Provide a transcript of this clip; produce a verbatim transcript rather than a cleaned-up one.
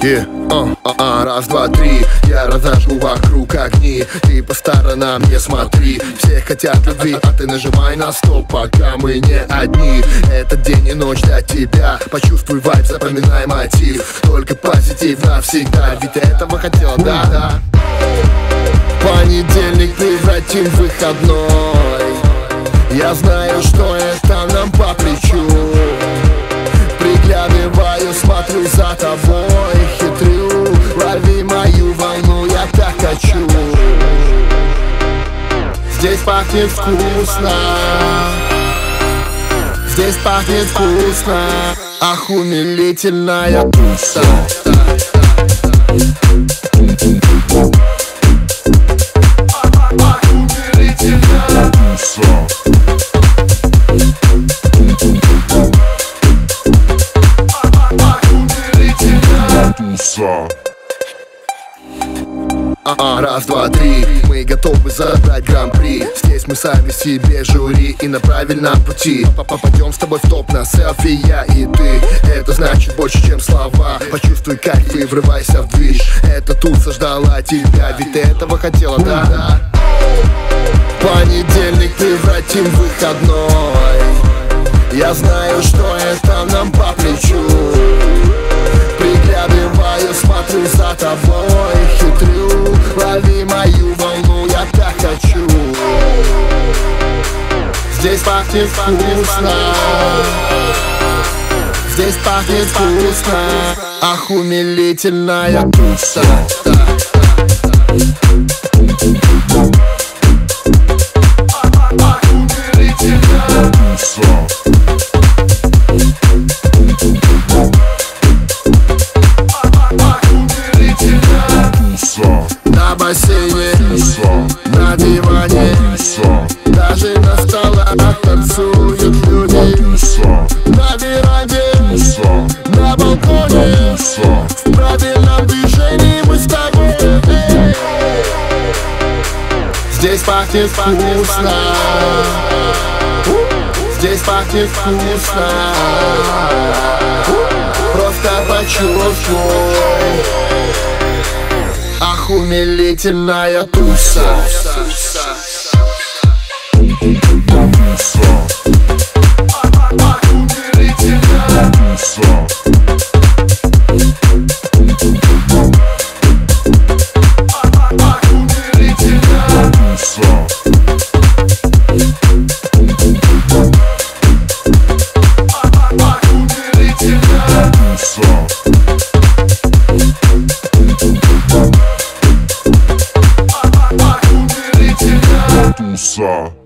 Yeah. Uh, uh, uh, раз, два, три. Я разожгу вокруг огни. Ты по сторонам не смотри. Все хотят любви, а ты нажимай на стоп, пока мы не одни. Этот день и ночь для тебя. Почувствуй вайб, запоминай мотив. Только позитив навсегда. Ведь этого хотела, да, да. Понедельник превратим в выходной. Я знаю, что это нам по плечу. Приглядываю, смотрю за тобой, хитрю. Лови мою волну, я так хочу. Здесь пахнет вкусно. Здесь пахнет вкусно. Ах, умилительная туса. А-а, раз, два, три. Мы готовы забрать гран-при. Здесь мы сами себе жюри и на правильном пути. Попадем с тобой в топ на селфи, я и ты. Это значит больше, чем слова. Почувствуй кайф и врывайся в движ. Эта туса ждала тебя, ведь ты этого хотела, да, да. Понедельник превратим в выходной. Я знаю, что это нам по плечу. Приглядываю, смотрю за тобой, хитрю. Лови мою волну, я так хочу. Здесь пахнет вкусно. Здесь пахнет вкусно. Ах, умилительная туса. На бассейне, на диване, даже на столах танцуют люди. На веранде, на балконе, в правильном движении мы с тобой. Здесь пахнет вкусно. Здесь пахнет вкусно. Просто почувствуй. Ах, умилительная туса. Tusa.